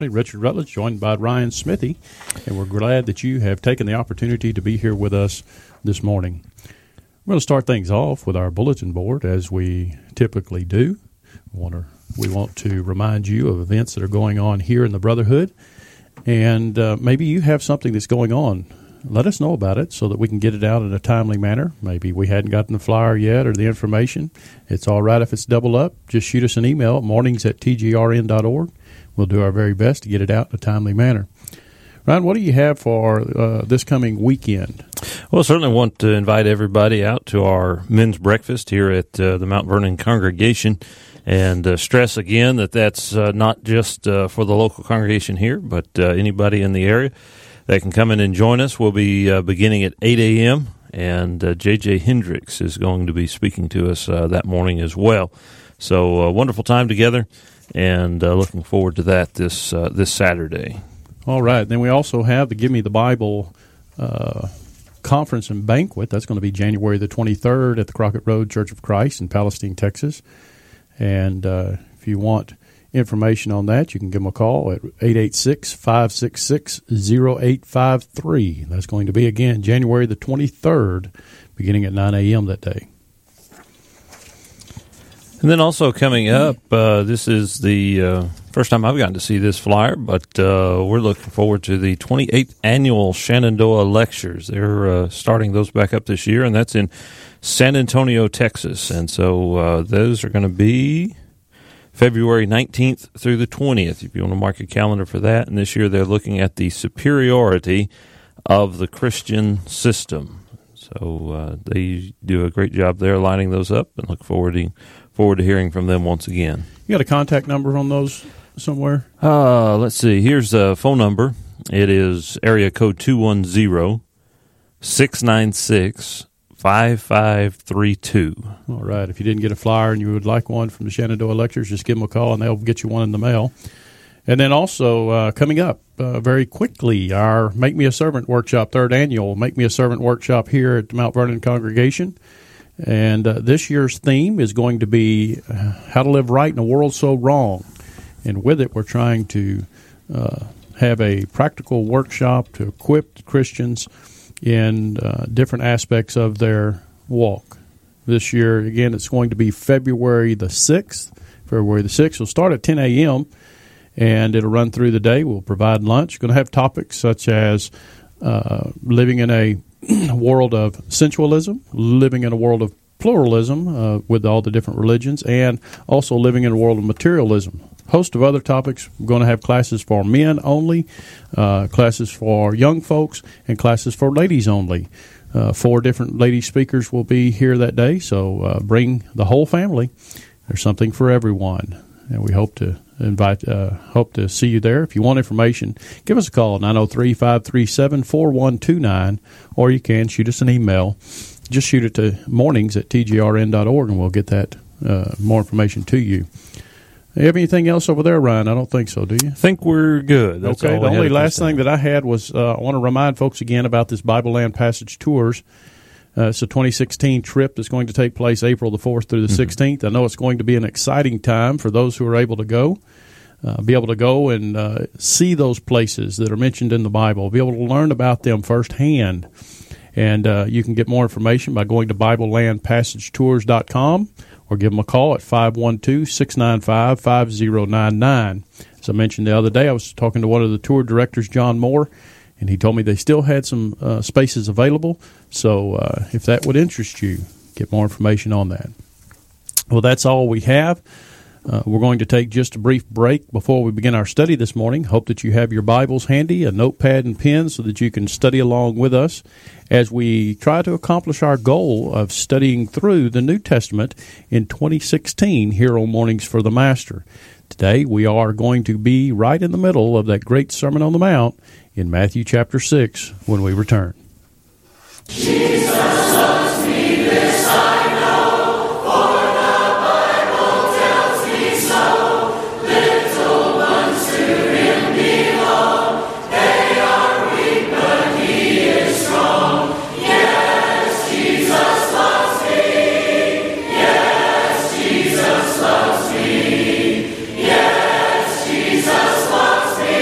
Richard Rutledge, joined by Ryan Smithy, and we're glad that you have taken the opportunity to be here with us this morning. We're going to start things off with our bulletin board, as we typically do. We want to remind you of events that are going on here in the Brotherhood, and maybe you have something that's going on. Let us know about it so that we can get it out in a timely manner. Maybe we hadn't gotten the flyer yet or the information. It's all right if it's double up. Just shoot us an email at mornings@tgrn.org. We'll do our very best to get it out in a timely manner. Ryan, what do you have for this coming weekend? Well, I certainly want to invite everybody out to our men's breakfast here at the Mount Vernon congregation, and stress again that that's not just for the local congregation here, but anybody in the area that can come in and join us. We'll be beginning at 8 a.m., and J.J. Hendricks is going to be speaking to us that morning as well. So a wonderful time together, and looking forward to that this Saturday. All right. Then we also have the Give Me the Bible conference and banquet. That's going to be January the 23rd at the Crockett Road Church of Christ in Palestine, Texas. And if you want information on that, you can give them a call at 886-566-0853. That's going to be, again, January the 23rd, beginning at 9 a.m. that day. And then also coming up, this is the first time I've gotten to see this flyer, but we're looking forward to the 28th Annual Shenandoah Lectures. They're starting those back up this year, and that's in San Antonio, Texas. And so those are going to be February 19th through the 20th, if you want to mark your calendar for that. And this year they're looking at the superiority of the Christian system. So they do a great job there lining those up, and look forward to hearing from them once again. You got a contact number on those somewhere? Let's see. Here's a phone number. It is area code 210-696-5532. All right. If you didn't get a flyer and you would like one from the Shenandoah Lectures, just give them a call and they'll get you one in the mail. And then also coming up very quickly, our Make Me a Servant workshop, third annual Make Me a Servant workshop here at the Mount Vernon congregation. And this year's theme is going to be how to live right in a world so wrong. And with it, we're trying to have a practical workshop to equip Christians in different aspects of their walk. This year, again, it's going to be February the 6th. February the 6th will start at 10 a.m., and it'll run through the day. We'll provide lunch. We're going to have topics such as living in a world of sensualism, living in a world of pluralism with all the different religions, and also living in a world of materialism. A host of other topics. We're going to have classes for men only, classes for young folks, and classes for ladies only. 4 different lady speakers will be here that day, so bring the whole family. There's something for everyone, and we hope to see you there. If you want information, give us a call at 903-537-4129, or you can shoot us an email. Just shoot it to mornings@tgrn.org, and we'll get that more information to you. You have anything else over there, Ryan? I don't think so, do you? I think we're good. That's okay. The only last thing that I had was I want to remind folks again about this Bible Land Passage Tours. It's a 2016 trip that's going to take place April the 4th through the 16th. I know it's going to be an exciting time for those who are able to go. Be able to go and see those places that are mentioned in the Bible, be able to learn about them firsthand. And you can get more information by going to BibleLandPassageTours.com or give them a call at 512-695-5099. As I mentioned the other day, I was talking to one of the tour directors, John Moore, and he told me they still had some spaces available. So if that would interest you, get more information on that. Well, that's all we have. We're going to take just a brief break before we begin our study this morning. Hope that you have your Bibles handy, a notepad and pen, so that you can study along with us as we try to accomplish our goal of studying through the New Testament in 2016 here on Mornings for the Master. Today we are going to be right in the middle of that great Sermon on the Mount in Matthew chapter 6 when we return. Jesus loves me, this I know, for the Bible tells me so. Little ones to Him belong. They are weak, but He is strong. Yes, Jesus loves me. Yes, Jesus loves me. Yes, Jesus loves me.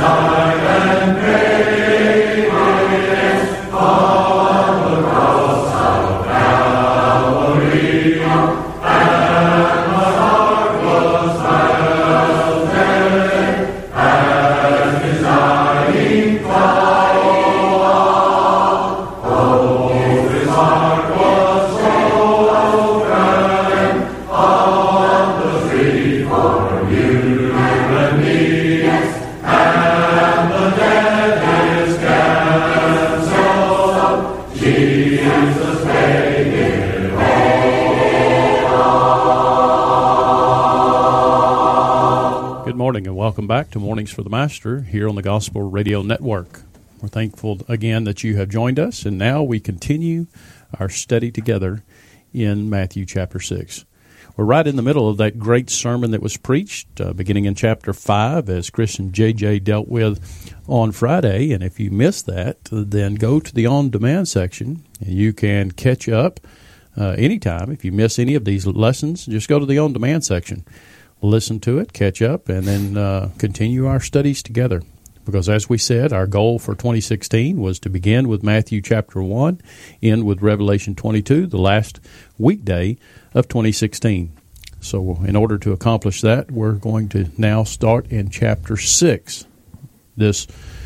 Welcome back to Mornings for the Master here on the Gospel Radio Network. We're thankful again that you have joined us, and now we continue our study together in Matthew chapter 6. We're right in the middle of that great sermon that was preached, beginning in chapter 5, as Christian J.J. dealt with on Friday. And if you missed that, then go to the on-demand section, and you can catch up anytime. If you miss any of these lessons, just go to the on-demand section. Listen to it, catch up, and then continue our studies together. Because as we said, our goal for 2016 was to begin with Matthew chapter 1, end with Revelation 22, the last weekday of 2016. So in order to accomplish that, we're going to now start in chapter 6, this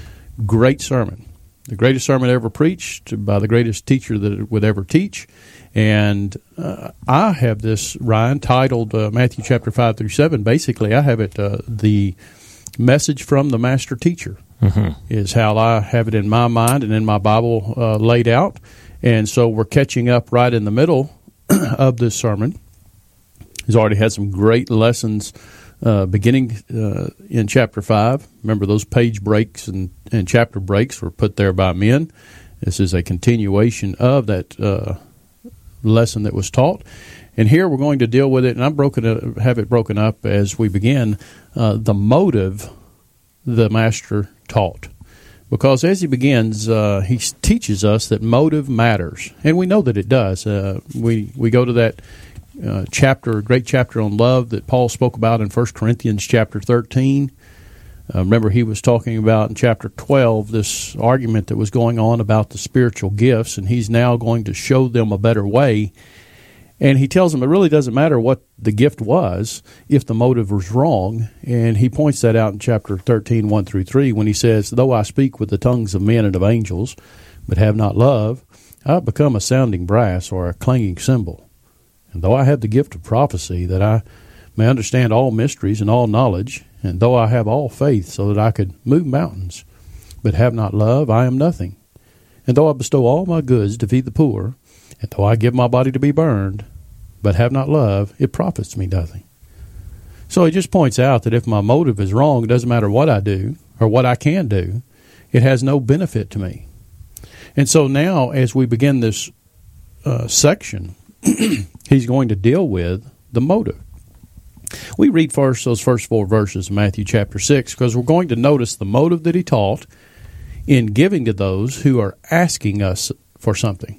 great sermon. The greatest sermon ever preached by the greatest teacher that it would ever teach. And I have this, Ryan, titled Matthew chapter 5 through 7. Basically, I have it the message from the master teacher is how I have it in my mind and in my Bible laid out. And so we're catching up right in the middle of this sermon. He's already had some great lessons beginning in chapter 5. Remember, those page breaks and chapter breaks were put there by men. This is a continuation of that lesson that was taught, and here we're going to deal with it, and have it broken up as we begin the motive the master taught, because as he begins, he teaches us that motive matters, and we know that it does. We go to that chapter, great chapter on love that Paul spoke about in 1 Corinthians chapter 13. Remember, he was talking about in chapter 12 this argument that was going on about the spiritual gifts, and he's now going to show them a better way. And he tells them it really doesn't matter what the gift was if the motive was wrong. And he points that out in chapter 13, 1 through 3, when he says, "Though I speak with the tongues of men and of angels, but have not love, I become a sounding brass or a clanging cymbal. And though I have the gift of prophecy, that I may understand all mysteries and all knowledge, and though I have all faith so that I could move mountains, but have not love, I am nothing. And though I bestow all my goods to feed the poor, and though I give my body to be burned, but have not love, it profits me nothing." So he just points out that if my motive is wrong, it doesn't matter what I do or what I can do, it has no benefit to me. And so now, as we begin this section, he's going to deal with the motive. We read first those first 4 verses of Matthew chapter 6 because we're going to notice the motive that he taught in giving to those who are asking us for something.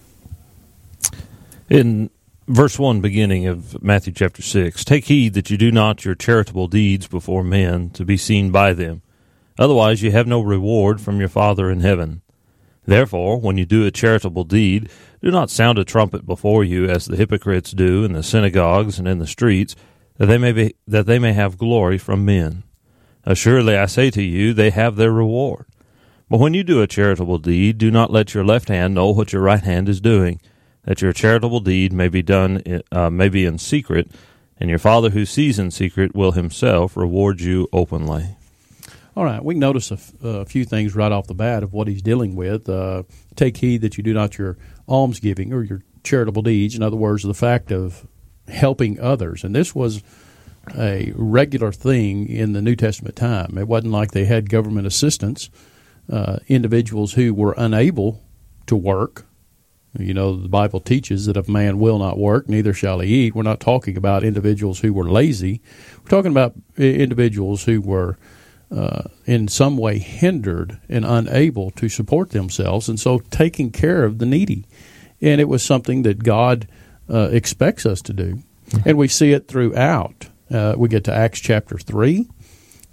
In verse 1, beginning of Matthew chapter 6, "Take heed that you do not your charitable deeds before men to be seen by them. Otherwise you have no reward from your Father in heaven. Therefore, when you do a charitable deed, do not sound a trumpet before you as the hypocrites do in the synagogues and in the streets, that they may have glory from men. Assuredly I say to you, they have their reward. But when you do a charitable deed, do not let your left hand know what your right hand is doing, that your charitable deed may be in secret, and your Father who sees in secret will himself reward you openly." All right, we can notice a few things right off the bat of what he's dealing with. Take heed that you do not your almsgiving or your charitable deeds. In other words, the fact of helping others. And this was a regular thing in the New Testament time. It wasn't like they had government assistance. Individuals who were unable to work. You know, the Bible teaches that if man will not work, neither shall he eat. We're not talking about individuals who were lazy. We're talking about individuals who were in some way hindered and unable to support themselves, and so taking care of the needy. And it was something that God expects us to do. And we see it throughout. We get to Acts chapter 3.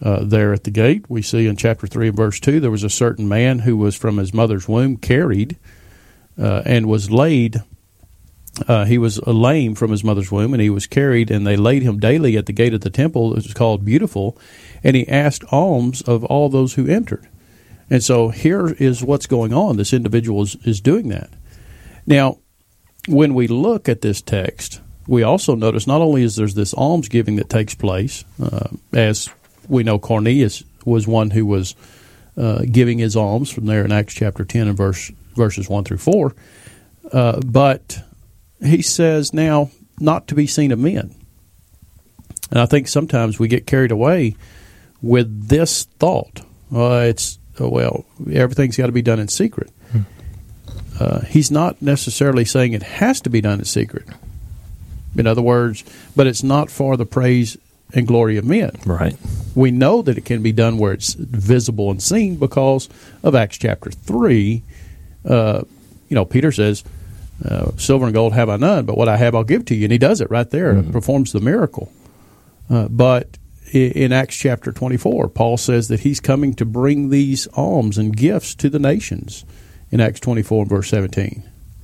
there at the gate. We see in chapter 3 and verse 2, there was a certain man who was from his mother's womb carried and was laid. He was lame from his mother's womb, and he was carried, and they laid him daily at the gate of the temple. It was called Beautiful, and he asked alms of all those who entered. And so here is what's going on. This individual is doing that. Now, when we look at this text, we also notice not only is there's this almsgiving that takes place, as we know Cornelius was one who was giving his alms from there in Acts chapter 10 and verses 1 through 4, but he says now not to be seen of men. And I think sometimes we get carried away with this thought. Everything's got to be done in secret. He's not necessarily saying it has to be done in secret. In other words, but it's not for the praise and glory of men. Right. We know that it can be done where it's visible and seen because of Acts chapter 3. Peter says, silver and gold have I none, but what I have I'll give to you. And he does it right there and performs the miracle. But in Acts chapter 24, Paul says that he's coming to bring these alms and gifts to the nations in Acts 24 and verse 17.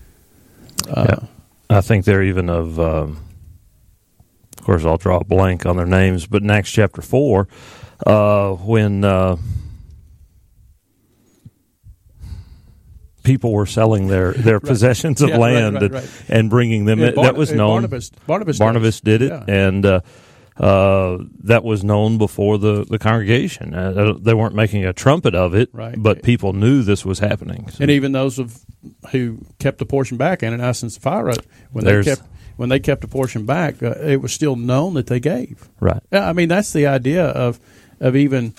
I think they're even of course, I'll draw a blank on their names, but in Acts chapter 4, when people were selling their possessions of land and bringing them in, that was known. Barnabas did it, and that was known before the congregation. They weren't making a trumpet of it, but people knew this was happening. So. And even those who kept the portion back, Ananias and Sapphira, when they kept a portion back, it was still known that they gave. Right. I mean, that's the idea of even,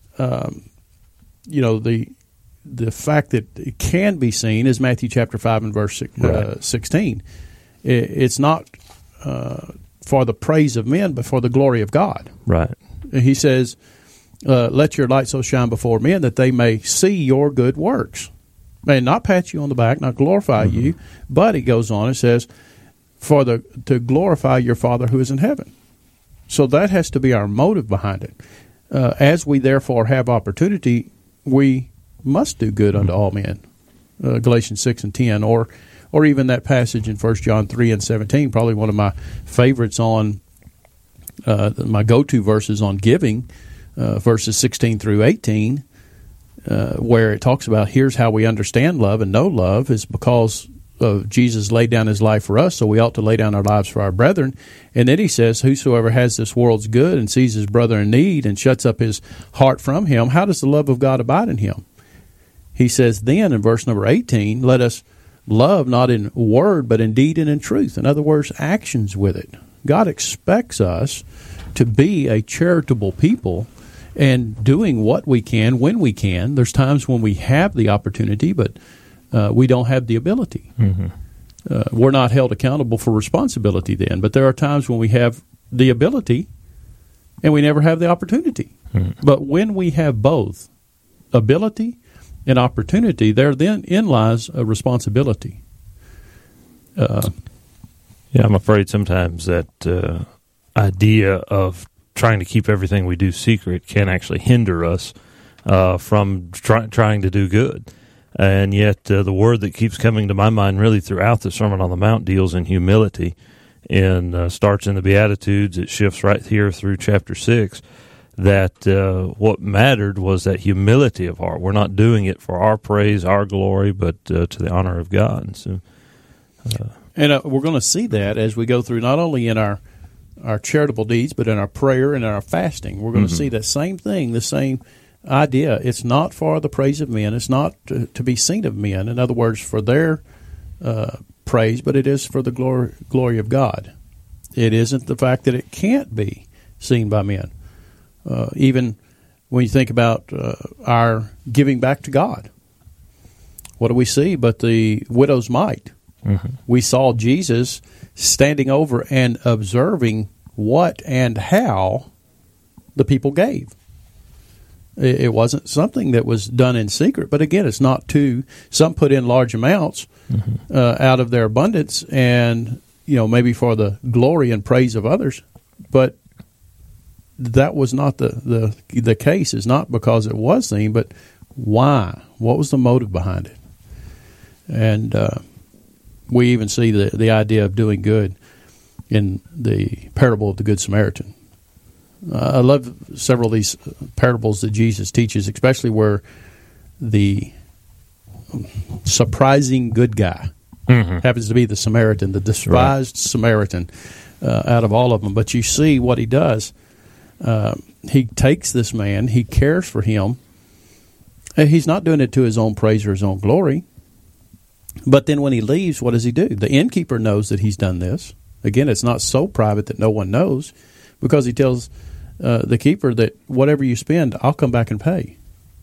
the fact that it can be seen is Matthew chapter 5 and verse 16. It's not for the praise of men, but for the glory of God. Right. He says, let your light so shine before men that they may see your good works. May not pat you on the back, not glorify you, but he goes on and says, to glorify your Father who is in heaven. So that has to be our motive behind it. As we therefore have opportunity, we must do good unto all men. Galatians 6 and 10, or even that passage in 1 John 3 and 17, probably one of my favorites on my go-to verses on giving, verses 16 through 18, where it talks about here's how we understand love and know love is because Jesus laid down his life for us, so we ought to lay down our lives for our brethren. And then he says, whosoever has this world's good and sees his brother in need and shuts up his heart from him, how does the love of God abide in him? He says then in verse number 18, let us love not in word but in deed and in truth. In other words, actions with it. God expects us to be a charitable people and doing what we can when we can. There's times when we have the opportunity, but we don't have the ability. We're not held accountable for responsibility then, but there are times when we have the ability and we never have the opportunity. But when we have both ability and opportunity, there then in lies a responsibility. I'm afraid sometimes that idea of trying to keep everything we do secret can actually hinder us from trying to do good. And yet the word that keeps coming to my mind really throughout the Sermon on the Mount deals in humility and starts in the Beatitudes. It shifts right here through chapter 6 that what mattered was that humility of heart. We're not doing it for our praise, our glory, but to the honor of God. And so, we're going to see that as we go through not only in our charitable deeds, but in our prayer and in our fasting. We're going to see that same thing, the same idea. It's not for the praise of men. It's not to be seen of men. In other words, for their praise, but it is for the glory of God. It isn't the fact that it can't be seen by men. Even when you think about our giving back to God, what do we see but the widow's mite? We saw Jesus standing over and observing what and how the people gave. It wasn't something that was done in secret, but again, it's not some put in large amounts out of their abundance and, maybe for the glory and praise of others, but that was not the case. Is not because it was seen, but why? What was the motive behind it? And we even see the idea of doing good in the parable of the Good Samaritan. I love several of these parables that Jesus teaches, especially where the surprising good guy happens to be the Samaritan, the despised Samaritan out of all of them. But you see what he does. He takes this man, he cares for him, and he's not doing it to his own praise or his own glory. But then when he leaves, what does he do? The innkeeper knows that he's done this. Again, it's not so private that no one knows, because he tells the keeper that whatever you spend, I'll come back and pay.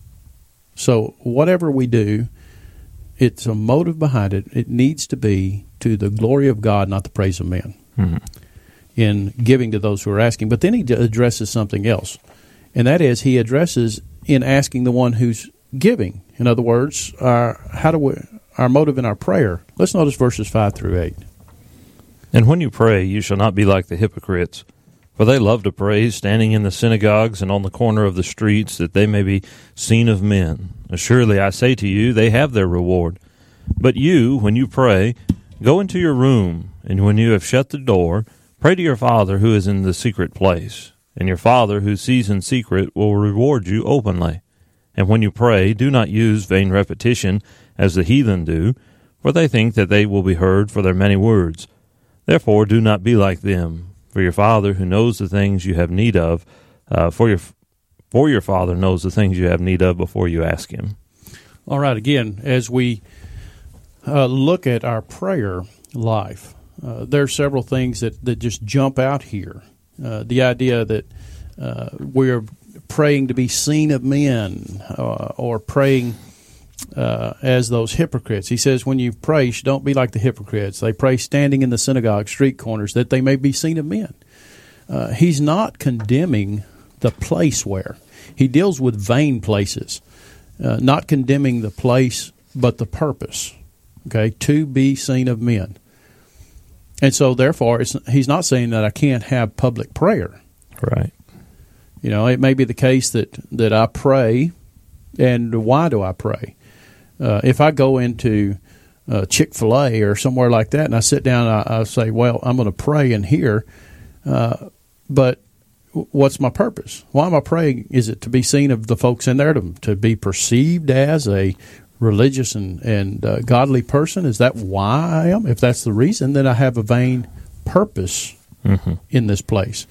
So whatever we do, it's a motive behind it. It needs to be to the glory of God, not the praise of men, in giving to those who are asking. But then he addresses something else, and that is he addresses in asking the one who's giving. In other words, our motive in our prayer. Let's notice verses 5 through 8. And when you pray, you shall not be like the hypocrites, for they love to pray, standing in the synagogues and on the corner of the streets, that they may be seen of men. Surely I say to you, they have their reward. But you, when you pray, go into your room, and when you have shut the door, pray to your Father who is in the secret place. And your Father who sees in secret will reward you openly. And when you pray, do not use vain repetition, as the heathen do, for they think that they will be heard for their many words. Therefore do not be like them, for your Father who knows the things you have need of, for your Father knows the things you have need of before you ask Him. All right, again, as we look at our prayer life, there are several things that just jump out here. The idea that we're praying to be seen of men, or praying as those hypocrites. He says, when you pray, don't be like the hypocrites. They pray standing in the synagogue, street corners, that they may be seen of men. He's not condemning the place where. He deals with vain places, not condemning the place, but the purpose, okay, to be seen of men. And so, therefore, he's not saying that I can't have public prayer. Right. You know, it may be the case that I pray, and why do I pray? If I go into Chick-fil-A or somewhere like that and I sit down and I say, well, I'm going to pray in here, but what's my purpose? Why am I praying? Is it to be seen of the folks in there, to be perceived as a religious and godly person? Is that why I am? If that's the reason, then I have a vain purpose in this place.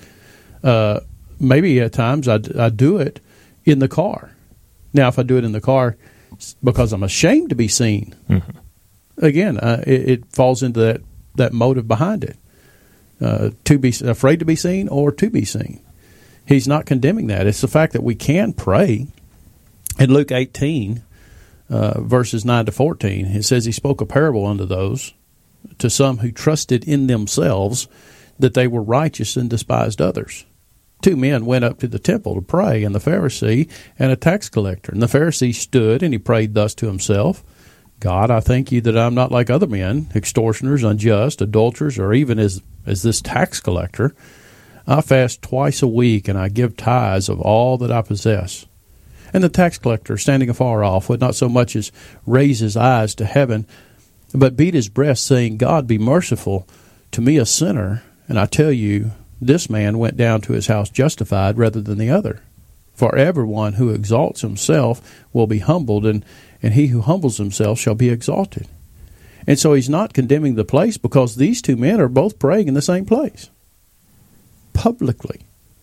Maybe at times I do it in the car. Now, if I do it in the car because I'm ashamed to be seen, again, it falls into that motive behind it, to be afraid to be seen or to be seen. He's not condemning that. It's the fact that we can pray. In Luke 18, verses 9 to 14, it says he spoke a parable unto those, to some who trusted in themselves that they were righteous and despised others. 2 men went up to the temple to pray, and the Pharisee and a tax collector. And the Pharisee stood, and he prayed thus to himself, God, I thank you that I'm not like other men, extortioners, unjust, adulterers, or even as this tax collector. I fast twice a week, and I give tithes of all that I possess. And the tax collector, standing afar off, would not so much as raise his eyes to heaven, but beat his breast, saying, God, be merciful to me, a sinner. And I tell you, this man went down to his house justified rather than the other. For everyone who exalts himself will be humbled, and he who humbles himself shall be exalted. And so he's not condemning the place, because these 2 men are both praying in the same place, publicly.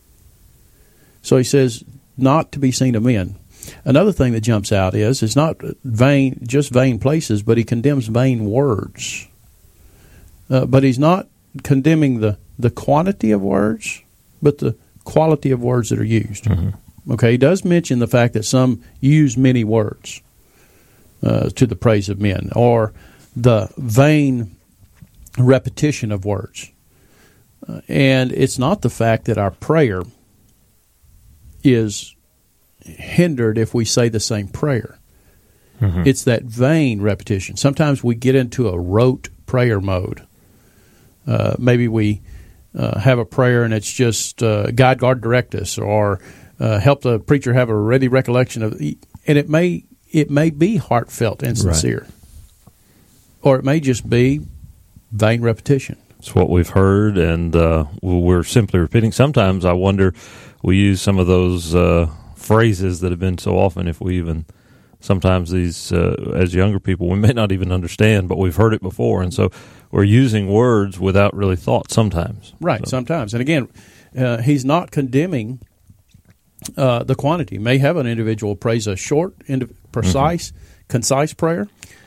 So he says, not to be seen of men. Another thing that jumps out is, it's not just vain places, but he condemns vain words. But he's not condemning the quantity of words, but the quality of words that are used. Okay, he does mention the fact that some use many words to the praise of men, or the vain repetition of words. And it's not the fact that our prayer is hindered if we say the same prayer. It's that vain repetition. Sometimes we get into a rote prayer mode. Maybe we have a prayer and it's just God, direct us, or help the preacher have a ready recollection of, and it may be heartfelt and sincere, or it may just be vain repetition. It's what we've heard, and we're simply repeating. Sometimes I wonder, we use some of those phrases that have been so often, if we even, sometimes these, as younger people, we may not even understand, but we've heard it before, and so we're using words without really thought sometimes. Right, sometimes. And again, he's not condemning the quantity. May have an individual praise a short, precise, concise prayer,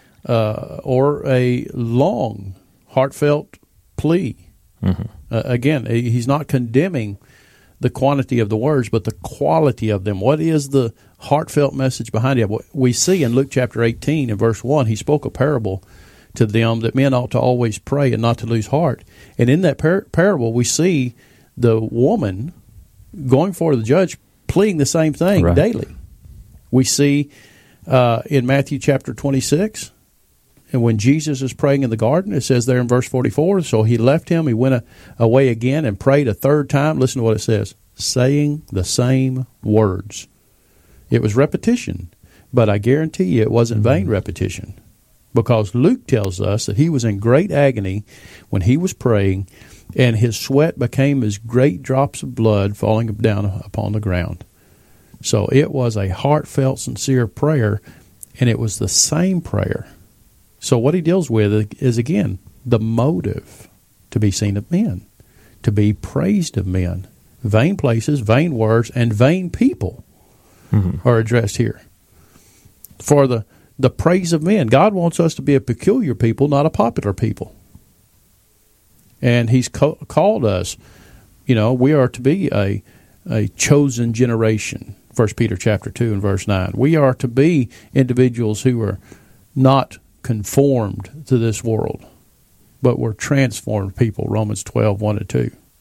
or a long, heartfelt plea. Again, he's not condemning the quantity of the words, but the quality of them. What is the heartfelt message behind it? We see in Luke chapter 18 and verse 1, he spoke a parable to them that men ought to always pray and not to lose heart. And in that parable, we see the woman going before the judge pleading the same thing daily. We see in Matthew chapter 26, and when Jesus is praying in the garden, it says there in verse 44, so he left him, he went away again and prayed a third time. Listen to what it says, saying the same words. It was repetition, but I guarantee you it wasn't vain repetition, because Luke tells us that he was in great agony when he was praying, and his sweat became as great drops of blood falling down upon the ground. So it was a heartfelt, sincere prayer, and it was the same prayer. So what he deals with is, again, the motive to be seen of men, to be praised of men. Vain places, vain words, and vain people are addressed here. For the praise of men. God wants us to be a peculiar people, not a popular people. And he's called us, we are to be a chosen generation. 1 Peter chapter 2 and verse 9. We are to be individuals who are not conformed to this world, but we're transformed people. Romans 12, 1 and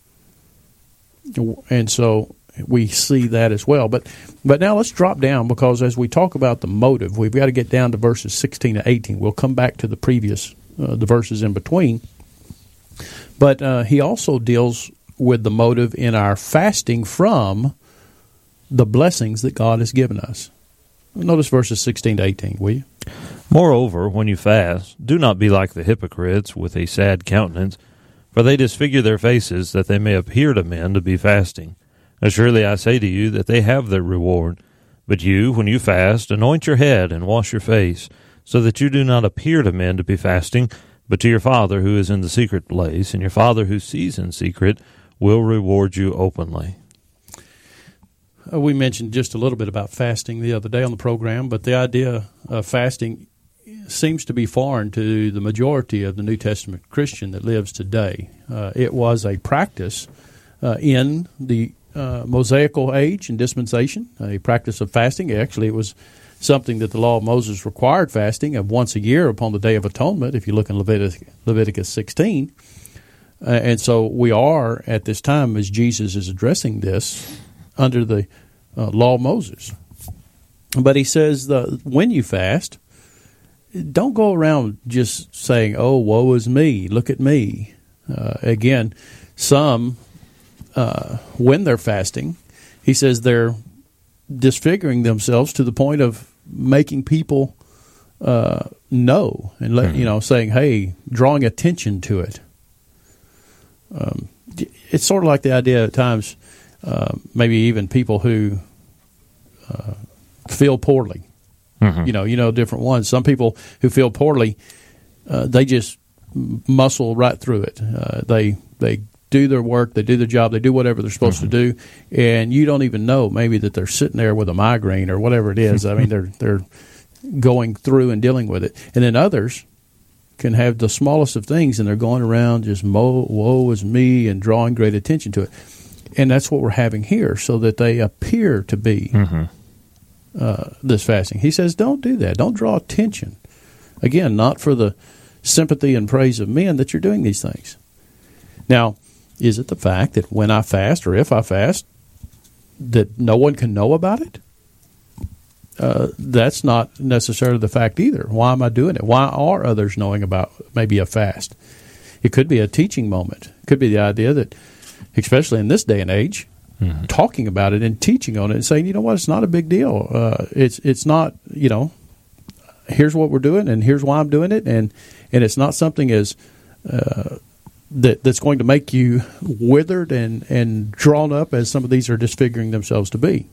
2. And so we see that as well. But now let's drop down, because as we talk about the motive, we've got to get down to verses 16 to 18. We'll come back to the previous, the verses in between. But he also deals with the motive in our fasting from the blessings that God has given us. Notice verses 16 to 18, will you? Moreover, when you fast, do not be like the hypocrites with a sad countenance, for they disfigure their faces, that they may appear to men to be fasting. Surely I say to you that they have their reward. But you, when you fast, anoint your head and wash your face, so that you do not appear to men to be fasting, but to your Father who is in the secret place, and your Father who sees in secret will reward you openly. We mentioned just a little bit about fasting the other day on the program, but the idea of fasting seems to be foreign to the majority of the New Testament Christian that lives today. It was a practice in the Mosaical age and dispensation, a practice of fasting. Actually, it was something that the law of Moses required fasting of once a year upon the Day of Atonement, if you look in Leviticus 16. And so we are, at this time, as Jesus is addressing this, under the law of Moses. But he says, when you fast, don't go around just saying, oh, woe is me, look at me. Again, some, when they're fasting, he says they're disfiguring themselves to the point of making people know and saying, hey, drawing attention to it. It's sort of like the idea at times, maybe even people who feel poorly. Different ones. Some people who feel poorly, they just muscle right through it. They do their work, they do their job, they do whatever they're supposed to do, and you don't even know maybe that they're sitting there with a migraine or whatever it is. I mean, they're going through and dealing with it. And then others can have the smallest of things, and they're going around just woe is me and drawing great attention to it. And that's what we're having here, so that they appear to be this fasting. He says, don't do that. Don't draw attention. Again, not for the sympathy and praise of men that you're doing these things. Now, is it the fact that when I fast, or if I fast, that no one can know about it? That's not necessarily the fact either. Why am I doing it? Why are others knowing about maybe a fast? It could be a teaching moment. It could be the idea that especially in this day and age, talking about it and teaching on it and saying, you know what, it's not a big deal. It's not, here's what we're doing and here's why I'm doing it, and it's not something as that's going to make you withered and drawn up as some of these are disfiguring themselves to be.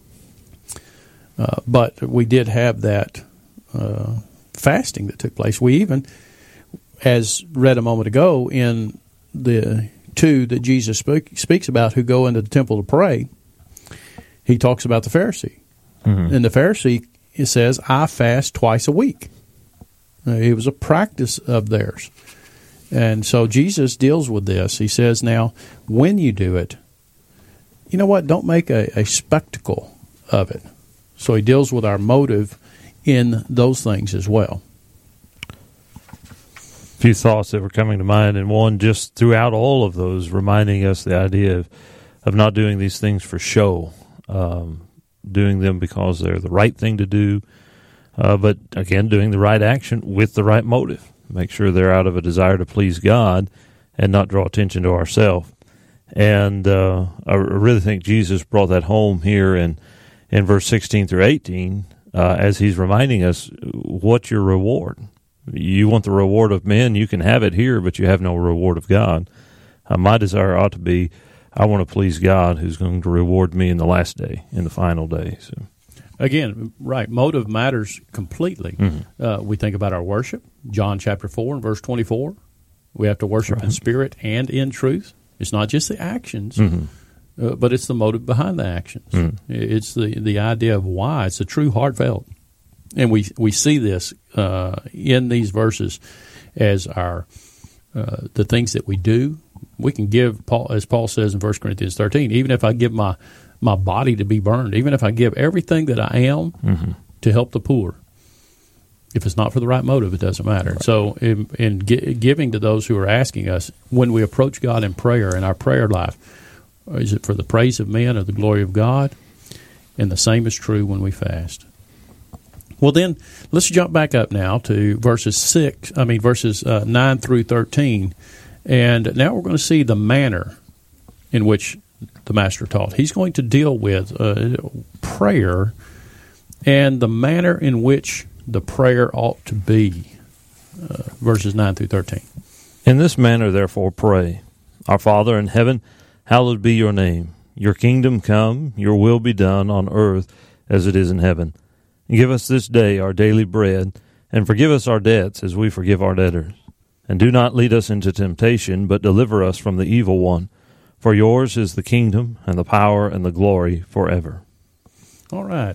But we did have that fasting that took place. We even, as read a moment ago, in the two that Jesus speaks about who go into the temple to pray, he talks about the Pharisee. And the Pharisee, it says, I fast twice a week. It was a practice of theirs. And so Jesus deals with this. He says, now, when you do it, you know what? Don't make a spectacle of it. So he deals with our motive in those things as well. A few thoughts that were coming to mind, and one just throughout all of those, reminding us the idea of not doing these things for show, doing them because they're the right thing to do, but again, doing the right action with the right motive. Make sure they're out of a desire to please God and not draw attention to ourselves. And I really think Jesus brought that home here in verse 16 through 18 as he's reminding us, what's your reward? You want the reward of men, you can have it here, but you have no reward of God. My desire ought to be, I want to please God who's going to reward me in the last day, in the final day. So. Again, right, motive matters completely. We think about our worship, John chapter 4 and verse 24. We have to worship in spirit and in truth. It's not just the actions, but it's the motive behind the actions. It's the idea of why. It's a true heartfelt. And we see this in these verses as our the things that we do. We can give, as Paul says in 1 Corinthians 13, even if I give my body to be burned, even if I give everything that I am to help the poor, if it's not for the right motive, it doesn't matter. Right. So in giving to those who are asking us, when we approach God in prayer, in our prayer life, is it for the praise of men or the glory of God? And the same is true when we fast. Well, then, let's jump back up now to verses 9 through 13. And now we're going to see the manner in which the Master taught. He's going to deal with prayer and the manner in which the prayer ought to be, verses 9 through 13. In this manner, therefore, pray. Our Father in heaven, hallowed be your name. Your kingdom come, your will be done on earth as it is in heaven. Give us this day our daily bread, and forgive us our debts as we forgive our debtors. And do not lead us into temptation, but deliver us from the evil one. For yours is the kingdom, and the power, and the glory forever. All right.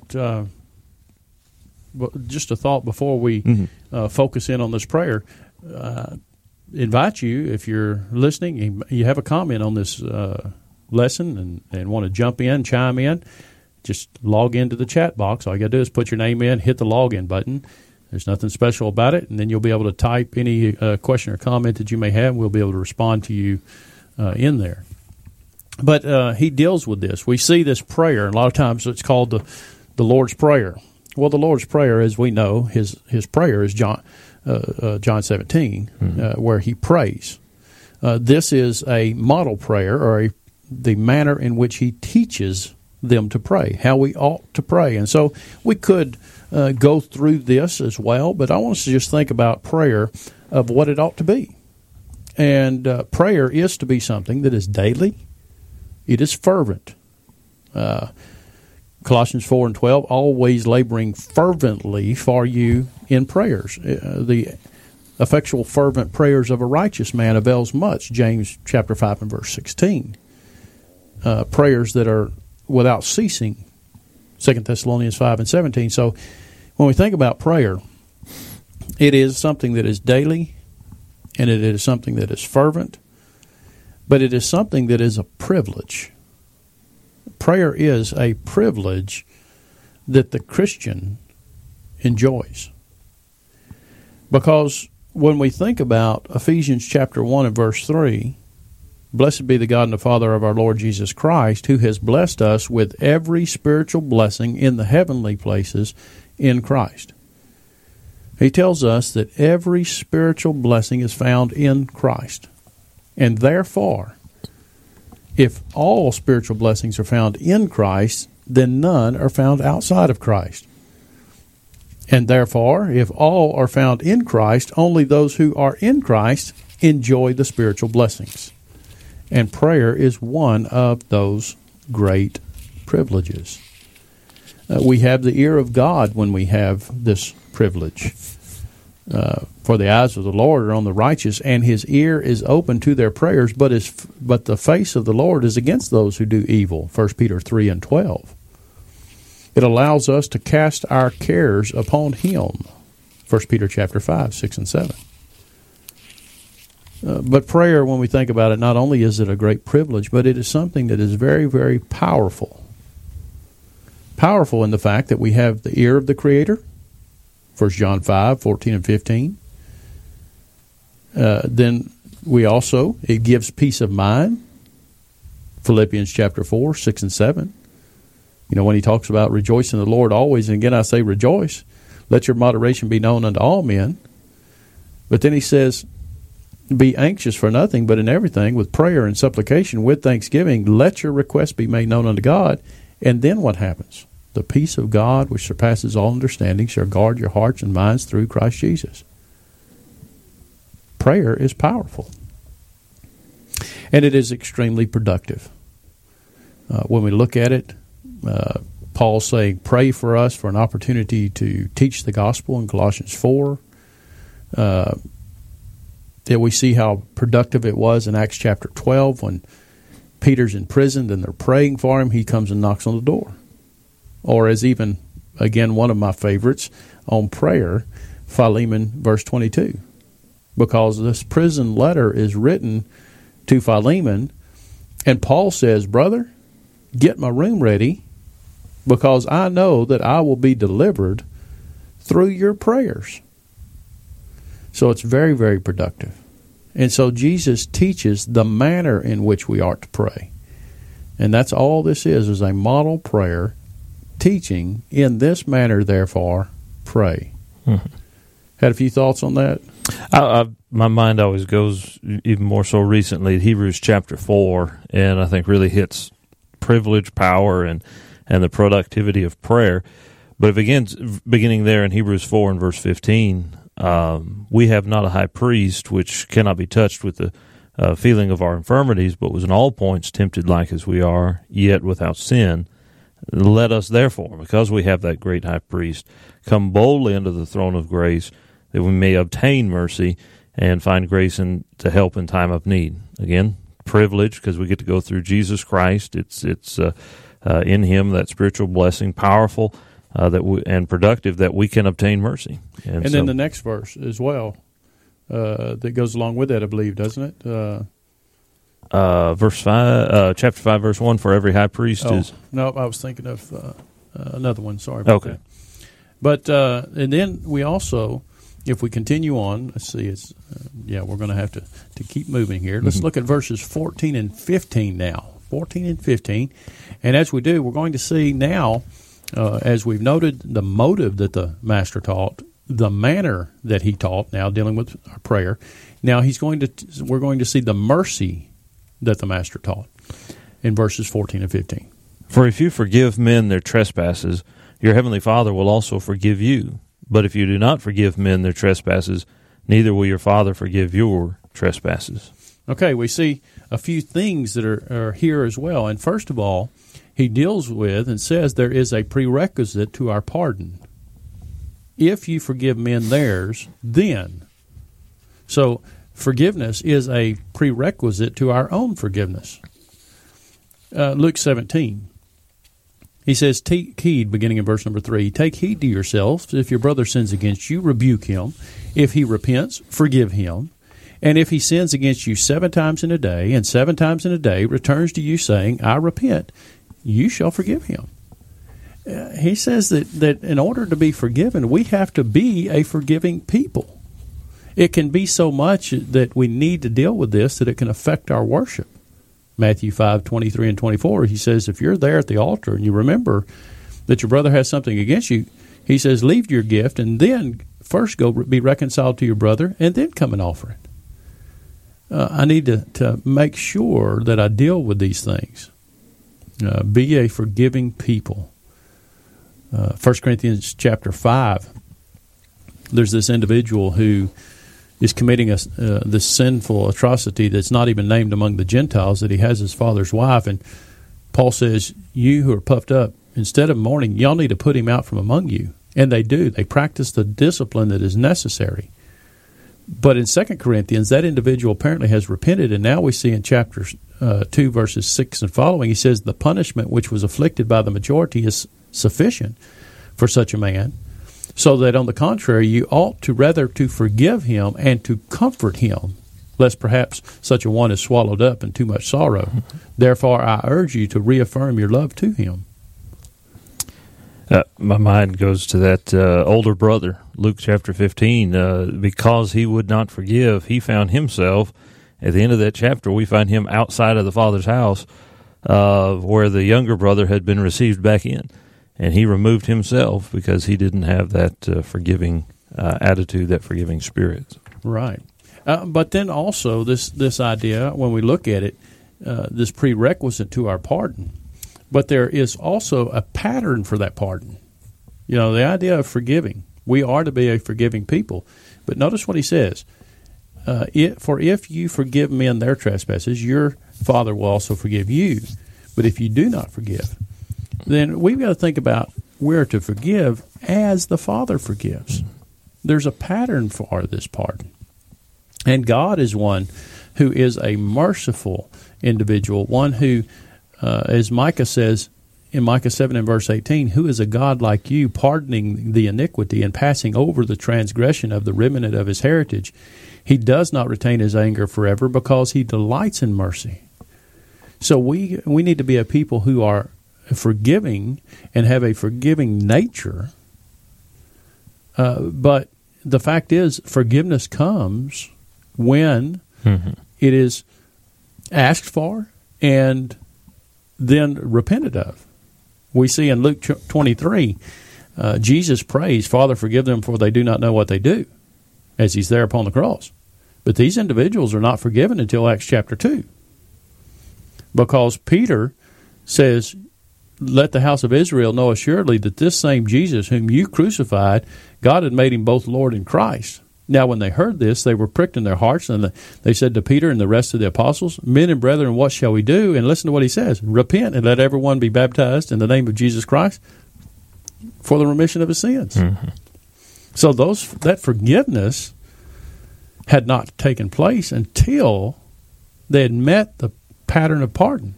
Just a thought before we focus in on this prayer. Invite you, if you're listening, you have a comment on this lesson and want to jump in, chime in, just log into the chat box. All you got to do is put your name in, hit the login button. There's nothing special about it, and then you'll be able to type any question or comment that you may have, and we'll be able to respond to you in there. But he deals with this. We see this prayer, and a lot of times it's called the Lord's Prayer. Well, the Lord's Prayer, as we know, his prayer is John 17, where he prays. This is a model prayer, or the manner in which he teaches them to pray, how we ought to pray. And so we could go through this as well, but I want us to just think about prayer of what it ought to be. And prayer is to be something that is daily. It is fervent. Colossians 4 and 12, always laboring fervently for you in prayers. The effectual fervent prayers of a righteous man avails much, James chapter 5 and verse 16. Prayers that are without ceasing, 2 Thessalonians 5 and 17. So when we think about prayer, it is something that is daily, and it is something that is fervent, but it is something that is a privilege. Prayer is a privilege that the Christian enjoys. Because when we think about Ephesians chapter 1 and verse 3, blessed be the God and the Father of our Lord Jesus Christ, who has blessed us with every spiritual blessing in the heavenly places in Christ. He tells us that every spiritual blessing is found in Christ. And therefore, If all spiritual blessings are found in Christ, then none are found outside of Christ. And therefore, if all are found in Christ, only those who are in Christ enjoy the spiritual blessings. And prayer is one of those great privileges. We have the ear of God when we have this privilege. For the eyes of the Lord are on the righteous, and his ear is open to their prayers, but the face of the Lord is against those who do evil. 1 Peter 3:12. It allows us to cast our cares upon him. 1 Peter chapter 5, 6, and 7. But prayer, when we think about it, not only is it a great privilege, but it is something that is very, very powerful. Powerful in the fact that we have the ear of the Creator, 1 John 5, 14 and 15. Then it gives peace of mind, Philippians chapter 4, 6 and 7. When he talks about rejoice in the Lord always, and again I say rejoice, let your moderation be known unto all men. But then he says, be anxious for nothing, but in everything, with prayer and supplication, with thanksgiving, let your requests be made known unto God. And then what happens? The peace of God, which surpasses all understanding, shall guard your hearts and minds through Christ Jesus. Prayer is powerful. And it is extremely productive. When we look at it, Paul's saying, pray for us for an opportunity to teach the gospel in Colossians 4. That we see how productive it was in Acts chapter 12 when Peter's imprisoned and they're praying for him. He comes and knocks on the door. Or as even, again, one of my favorites on prayer, Philemon verse 22. Because this prison letter is written to Philemon, and Paul says, brother, get my room ready, because I know that I will be delivered through your prayers. So it's very, very productive. And so Jesus teaches the manner in which we are to pray. And that's all this is a model prayer teaching, in this manner, therefore, pray. Mm-hmm. Had a few thoughts on that? My mind always goes, even more so recently, Hebrews chapter 4, and I think really hits privilege, power, and the productivity of prayer. But it begins beginning there in Hebrews 4 and verse 15. We have not a high priest which cannot be touched with the feeling of our infirmities, but was in all points tempted like as we are, yet without sin. Let us therefore, because we have that great high priest, come boldly unto the throne of grace, that we may obtain mercy and find grace to help in time of need. Again, privilege, because we get to go through Jesus Christ. It's in Him, that spiritual blessing, powerful and productive, that we can obtain mercy. And then the next verse as well, that goes along with that, I believe, doesn't it? Verse 5, chapter 5, verse 1, for every high priest is... No, I was thinking of another one. Sorry about that. But, and then we also, if we continue on, let's see, we're going to have to keep moving here. Let's look at verses 14 and 15 now. 14 and 15. And as we do, we're going to see now, as we've noted, the motive that the Master taught, the manner that he taught, now dealing with our prayer. Now we're going to see the mercy that the Master taught in verses 14 and 15. For if you forgive men their trespasses, your heavenly Father will also forgive you. But if you do not forgive men their trespasses, neither will your Father forgive your trespasses. Okay, we see a few things that are here as well. And first of all, he deals with and says there is a prerequisite to our pardon. If you forgive men theirs, then. So forgiveness is a prerequisite to our own forgiveness. Luke 17. He says, take heed, beginning in verse number 3, take heed to yourselves. If your brother sins against you, rebuke him. If he repents, forgive him. And if he sins against you 7 times in a day, and 7 times in a day returns to you saying, I repent, you shall forgive him. He says that in order to be forgiven, we have to be a forgiving people. It can be so much that we need to deal with this that it can affect our worship. Matthew 5:23 and 24, he says, if you're there at the altar and you remember that your brother has something against you, he says, leave your gift and then first go be reconciled to your brother and then come and offer it. I need to make sure that I deal with these things. Be a forgiving people. 1 Corinthians chapter 5, there's this individual who is committing this sinful atrocity that's not even named among the Gentiles, that he has his father's wife. And Paul says, you who are puffed up, instead of mourning, y'all need to put him out from among you. And they do. They practice the discipline that is necessary. But in 2 Corinthians, that individual apparently has repented, and now we see in chapter 2, verses 6 and following, he says, the punishment which was afflicted by the majority is sufficient for such a man, so that on the contrary, you ought to rather to forgive him and to comfort him, lest perhaps such a one is swallowed up in too much sorrow. Therefore, I urge you to reaffirm your love to him. My mind goes to that older brother, Luke chapter 15. Because he would not forgive, he found himself, at the end of that chapter, we find him outside of the Father's house, where the younger brother had been received back in. And he removed himself because he didn't have that forgiving attitude, that forgiving spirit. Right. But then also this idea, when we look at it, this prerequisite to our pardon. But there is also a pattern for that pardon. You know, the idea of forgiving. We are to be a forgiving people. But notice what he says. For if you forgive men their trespasses, your Father will also forgive you. But if you do not forgive, then we've got to think about we're to forgive as the Father forgives. There's a pattern for this pardon. And God is one who is a merciful individual, one who, as Micah says in Micah 7 and verse 18, who is a God like you, pardoning the iniquity and passing over the transgression of the remnant of his heritage. He does not retain his anger forever because he delights in mercy. So we need to be a people who are forgiving and have a forgiving nature. But the fact is, forgiveness comes when it is asked for and then repented of. We see in Luke 23, Jesus prays, Father, forgive them, for they do not know what they do, as he's there upon the cross. But these individuals are not forgiven until Acts chapter 2. Because Peter says, let the house of Israel know assuredly that this same Jesus whom you crucified, God had made him both Lord and Christ. Now when they heard this, they were pricked in their hearts, and they said to Peter and the rest of the apostles, men and brethren, what shall we do? And listen to what he says, repent and let everyone be baptized in the name of Jesus Christ for the remission of his sins. Mm-hmm. So that forgiveness had not taken place until they had met the pattern of pardon.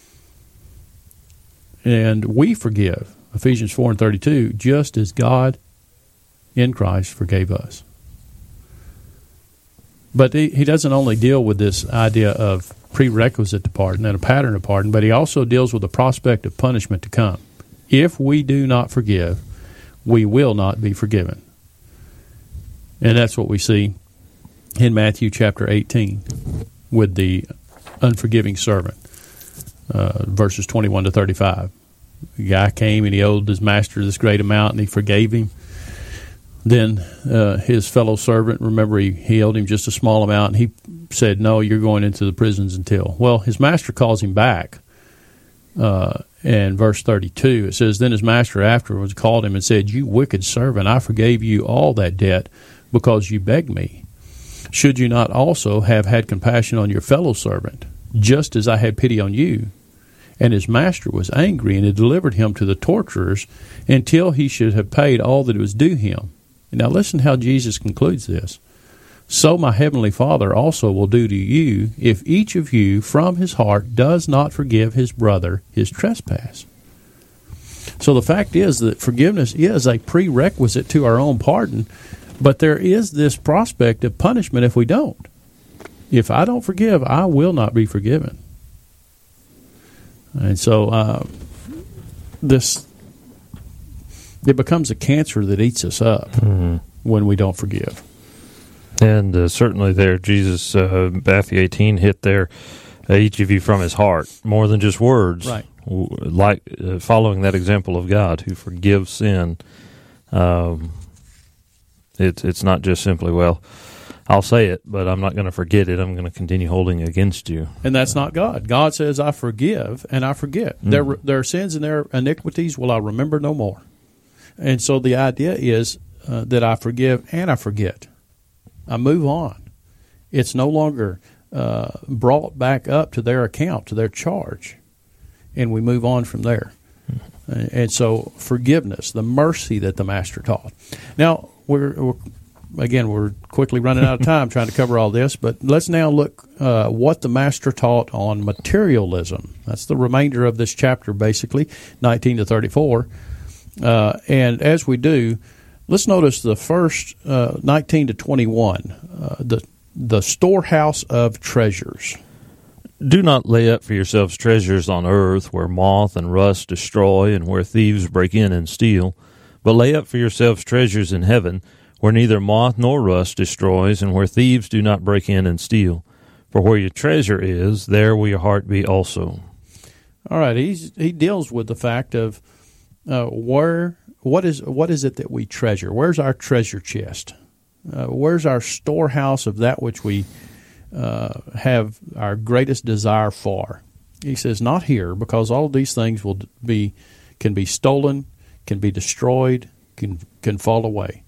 And we forgive, Ephesians 4 and 32, just as God in Christ forgave us. But he doesn't only deal with this idea of prerequisite to pardon and a pattern of pardon, but he also deals with the prospect of punishment to come. If we do not forgive, we will not be forgiven. And that's what we see in Matthew chapter 18 with the unforgiving servant, verses 21 to 35. The guy came and he owed his master this great amount and he forgave him. Then his fellow servant, remember, he owed him just a small amount, and he said, no, you're going into the prisons until. Well, his master calls him back. In verse 32, it says, then his master afterwards called him and said, you wicked servant, I forgave you all that debt because you begged me. Should you not also have had compassion on your fellow servant, just as I had pity on you? And his master was angry and had delivered him to the torturers until he should have paid all that was due him. Now listen how Jesus concludes this. So my heavenly Father also will do to you if each of you from his heart does not forgive his brother his trespass. So the fact is that forgiveness is a prerequisite to our own pardon, but there is this prospect of punishment if we don't. If I don't forgive, I will not be forgiven. And so it becomes a cancer that eats us up when we don't forgive. And certainly there, Jesus, Matthew 18, hit there, each of you from his heart, more than just words. Right. Like following that example of God who forgives sin. It's not just simply, well, I'll say it, but I'm not going to forget it. I'm going to continue holding against you. And that's not God. God says, I forgive and I forget. Their sins and their iniquities will I remember no more. And so the idea is that I forgive and I forget. I move on. It's no longer brought back up to their account, to their charge. And we move on from there. And so forgiveness, the mercy that the Master taught. Now, we're quickly running out of time trying to cover all this, but let's now look what the Master taught on materialism. That's the remainder of this chapter, basically, 19 to 34. And as we do, let's notice the first 19 to 21, the storehouse of treasures. Do not lay up for yourselves treasures on earth, where moth and rust destroy, and where thieves break in and steal. But lay up for yourselves treasures in heaven, where neither moth nor rust destroys, and where thieves do not break in and steal. For where your treasure is, there will your heart be also. All right, he deals with the fact of what is it that we treasure? Where's our treasure chest? Where's our storehouse of that which we have our greatest desire for? He says, not here, because all of these things can be stolen, can be destroyed, can fall away.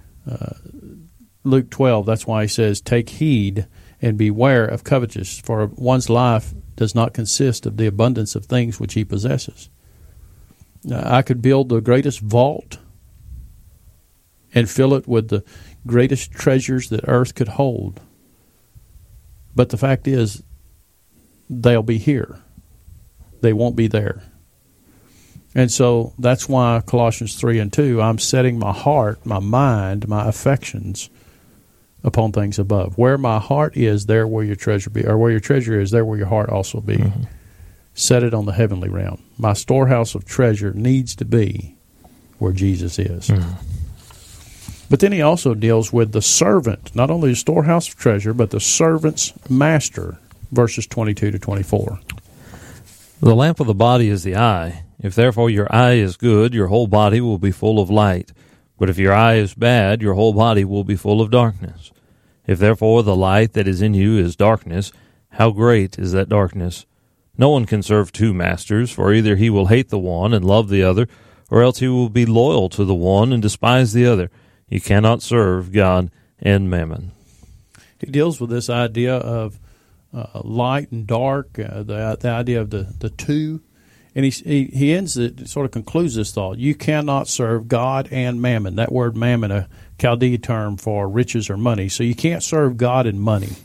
Luke 12, that's why he says, take heed and beware of covetousness, for one's life does not consist of the abundance of things which he possesses. I could build the greatest vault and fill it with the greatest treasures that earth could hold. But the fact is, they'll be here. They won't be there. And so that's why Colossians 3 and 2, I'm setting my heart, my mind, my affections upon things above. Where my heart is, there will your treasure be. Or where your treasure is, there will your heart also be. Mm-hmm. Set it on the heavenly realm. My storehouse of treasure needs to be where Jesus is. Mm-hmm. But then he also deals with the servant, not only the storehouse of treasure, but the servant's master, verses 22 to 24. The lamp of the body is the eye. If therefore your eye is good, your whole body will be full of light. But if your eye is bad, your whole body will be full of darkness. If therefore the light that is in you is darkness, how great is that darkness? No one can serve two masters, for either he will hate the one and love the other, or else he will be loyal to the one and despise the other. You cannot serve God and mammon. He deals with this idea of light and dark, the idea of the two. And he ends it, sort of concludes this thought. You cannot serve God and mammon. That word mammon, a Chaldee term for riches or money. So you can't serve God and money.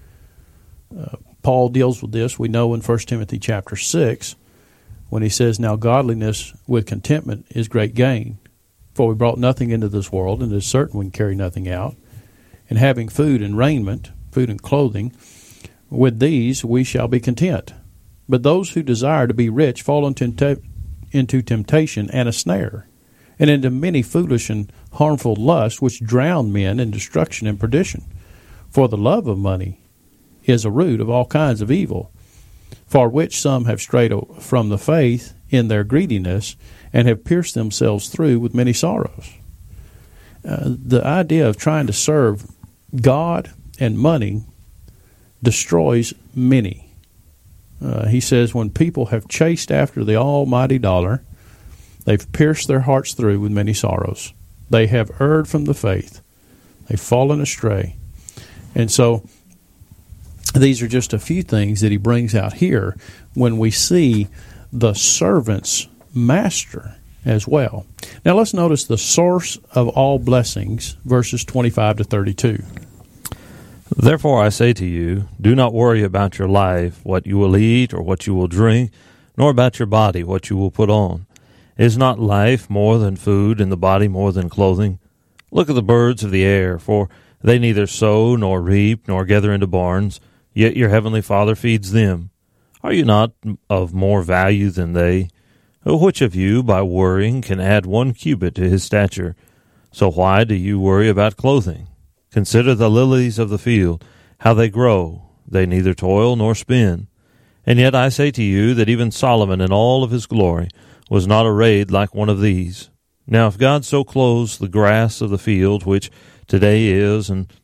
Paul deals with this, we know in 1 Timothy chapter 6, when he says, now godliness with contentment is great gain. For we brought nothing into this world, and it is certain we can carry nothing out. And having food and raiment, food and clothing, with these we shall be content. But those who desire to be rich fall into temptation and a snare, and into many foolish and harmful lusts, which drown men in destruction and perdition. For the love of money is a root of all kinds of evil, for which some have strayed from the faith in their greediness, and have pierced themselves through with many sorrows. The idea of trying to serve God and money destroys many. He says when people have chased after the almighty dollar, they've pierced their hearts through with many sorrows. They have erred from the faith. They've fallen astray. And so these are just a few things that he brings out here when we see the servant's master as well. Now let's notice the source of all blessings, verses 25 to 32. Therefore I say to you, do not worry about your life, what you will eat or what you will drink, nor about your body, what you will put on. Is not life more than food, and the body more than clothing? Look at the birds of the air, for they neither sow nor reap nor gather into barns, yet your heavenly Father feeds them. Are you not of more value than they? Which of you, by worrying, can add 1 cubit to his stature? So why do you worry about clothing? Consider the lilies of the field, how they grow. They neither toil nor spin. And yet I say to you that even Solomon in all of his glory was not arrayed like one of these. Now if God so clothes the grass of the field, which today is and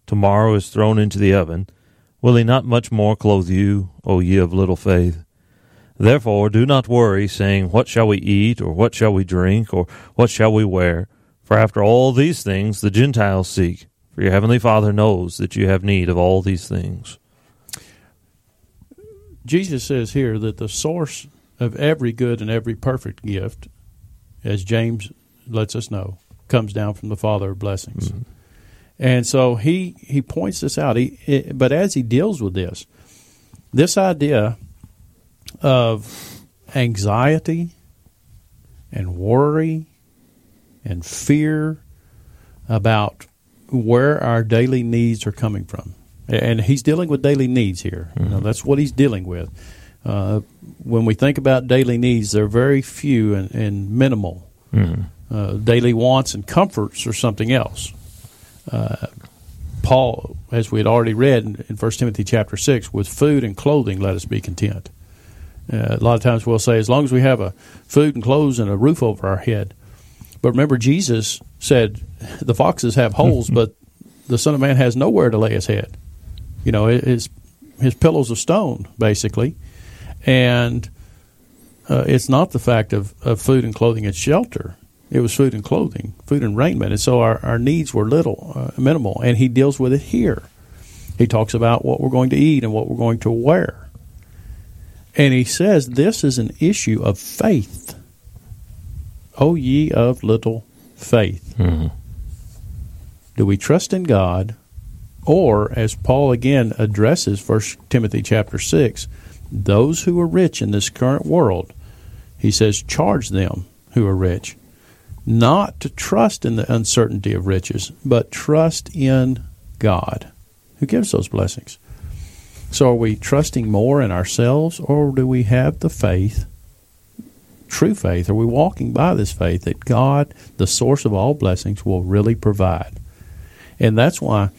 tomorrow is thrown into the oven, will he not much more clothe you, O ye of little faith? Therefore do not worry, saying, What shall we eat, or what shall we drink, or what shall we wear? For after all these things the Gentiles seek. For your heavenly Father knows that you have need of all these things. Jesus says here that the source of every good and every perfect gift, as James lets us know, comes down from the Father of blessings. Mm-hmm. And so he points this out. But as he deals with this idea of anxiety and worry and fear about where our daily needs are coming from. And he's dealing with daily needs here. Mm-hmm. You know, that's what he's dealing with. When we think about daily needs, they're very few and minimal. Mm-hmm. Daily wants and comforts are something else. Paul, as we had already read in 1 Timothy chapter 6, with food and clothing let us be content. A lot of times we'll say, as long as we have food and clothes and a roof over our head. But remember, Jesus said, the foxes have holes, but the Son of Man has nowhere to lay his head. You know, his pillow's of stone, basically. And it's not the fact of food and clothing and shelter. It was food and clothing, food and raiment. And so our needs were minimal. And he deals with it here. He talks about what we're going to eat and what we're going to wear. And he says this is an issue of faith. O ye of little faith. Mm-hmm. Do we trust in God? Or, as Paul again addresses 1 Timothy chapter 6, those who are rich in this current world, he says, charge them who are rich, not to trust in the uncertainty of riches, but trust in God, who gives those blessings. So are we trusting more in ourselves, or do we have the faith, true faith? Are we walking by this faith that God, the source of all blessings, will really provide? And that's why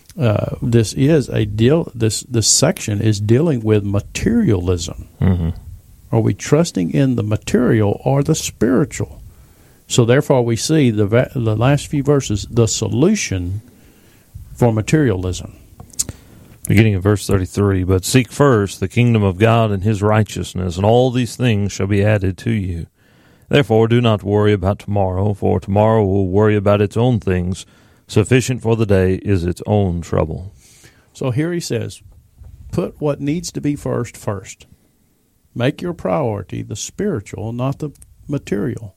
this is a deal. This section is dealing with materialism. Mm-hmm. Are we trusting in the material or the spiritual? So therefore, we see the last few verses, the solution for materialism. Beginning of verse 33, but seek first the kingdom of God and his righteousness, and all these things shall be added to you. Therefore do not worry about tomorrow, for tomorrow will worry about its own things. Sufficient for the day is its own trouble. So here he says, put what needs to be first. Make your priority the spiritual, not the material.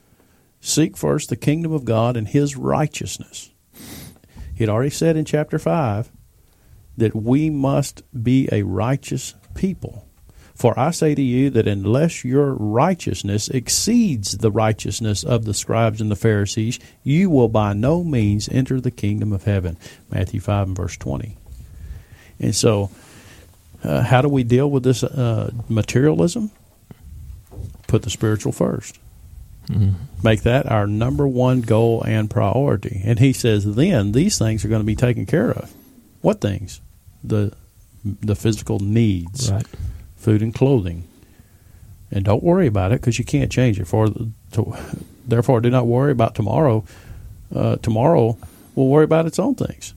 Seek first the kingdom of God and his righteousness. He had already said in chapter 5 that we must be a righteous people. For I say to you that unless your righteousness exceeds the righteousness of the scribes and the Pharisees, you will by no means enter the kingdom of heaven. Matthew 5 and verse 20. And so, how do we deal with this materialism? Put the spiritual first. Mm-hmm. Make that our number one goal and priority. And he says then these things are going to be taken care of. What things? The physical needs. Right. Food and clothing. And don't worry about it because you can't change it. Therefore, do not worry about tomorrow. Tomorrow will worry about its own things.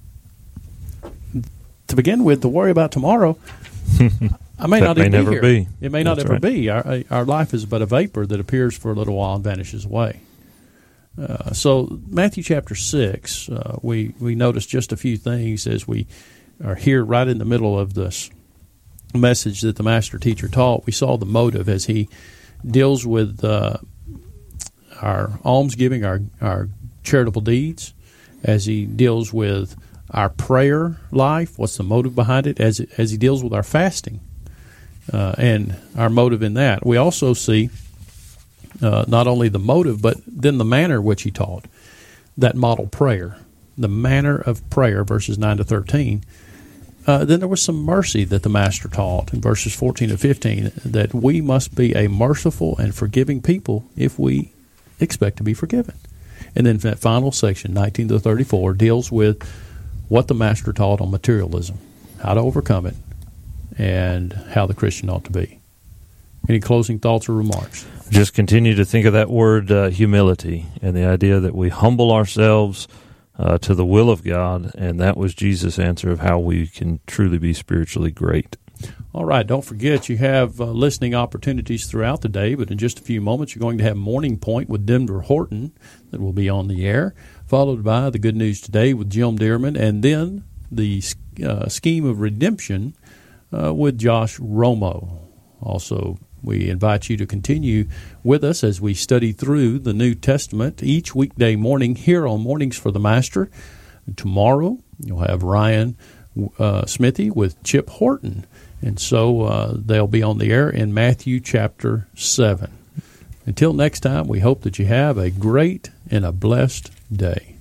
To begin with, to worry about tomorrow, I may not even be here. Be. It may not ever be. Our life is but a vapor that appears for a little while and vanishes away. So Matthew chapter 6, we notice just a few things as we are here right in the middle of this message that the master teacher taught. We saw the motive as he deals with our almsgiving, our charitable deeds, as he deals with our prayer life, what's the motive behind it, as he deals with our fasting and our motive in that. We also see not only the motive, but then the manner which he taught, that model prayer, the manner of prayer, verses 9 to 13. Then there was some mercy that the Master taught in verses 14 to 15, that we must be a merciful and forgiving people if we expect to be forgiven. And then that final section, 19 to 34, deals with what the Master taught on materialism, how to overcome it, and how the Christian ought to be. Any closing thoughts or remarks? Just continue to think of that word humility and the idea that we humble ourselves to the will of God, and that was Jesus' answer of how we can truly be spiritually great. All right, don't forget you have listening opportunities throughout the day, but in just a few moments you're going to have Morning Point with Denver Horton that will be on the air, followed by the Good News Today with Jim Dearman, and then the Scheme of Redemption with Josh Romo. Also, we invite you to continue with us as we study through the New Testament each weekday morning here on Mornings for the Master. Tomorrow, you'll have Ryan Smithy with Chip Horton. And so they'll be on the air in Matthew chapter 7. Until next time, we hope that you have a great and a blessed day.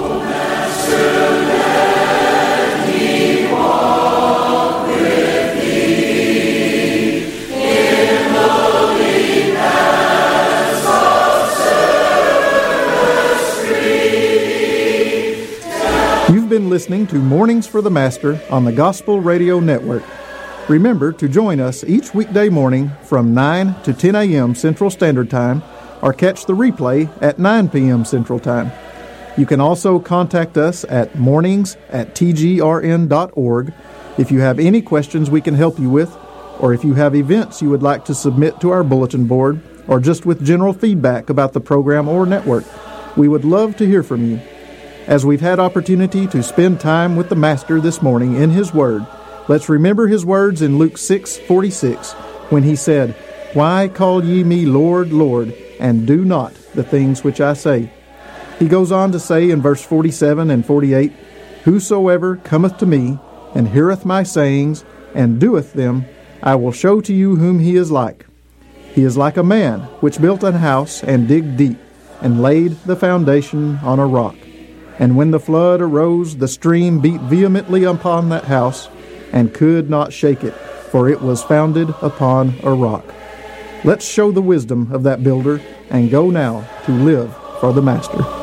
You've been listening to Mornings for the Master on the Gospel Radio Network. Remember to join us each weekday morning from 9 to 10 a.m. Central Standard Time, or catch the replay at 9 p.m. Central Time. You can also contact us at mornings@tgrn.org if you have any questions we can help you with, or if you have events you would like to submit to our bulletin board, or just with general feedback about the program or network. We would love to hear from you. As we've had opportunity to spend time with the Master this morning in His Word, let's remember His words in Luke 6:46, when He said, "Why call ye me Lord, Lord, and do not the things which I say?" He goes on to say in verse 47 and 48, "Whosoever cometh to me, and heareth my sayings, and doeth them, I will show to you whom he is like. He is like a man which built an house, and digged deep, and laid the foundation on a rock. And when the flood arose, the stream beat vehemently upon that house, and could not shake it, for it was founded upon a rock." Let's show the wisdom of that builder, and go now to live for the Master.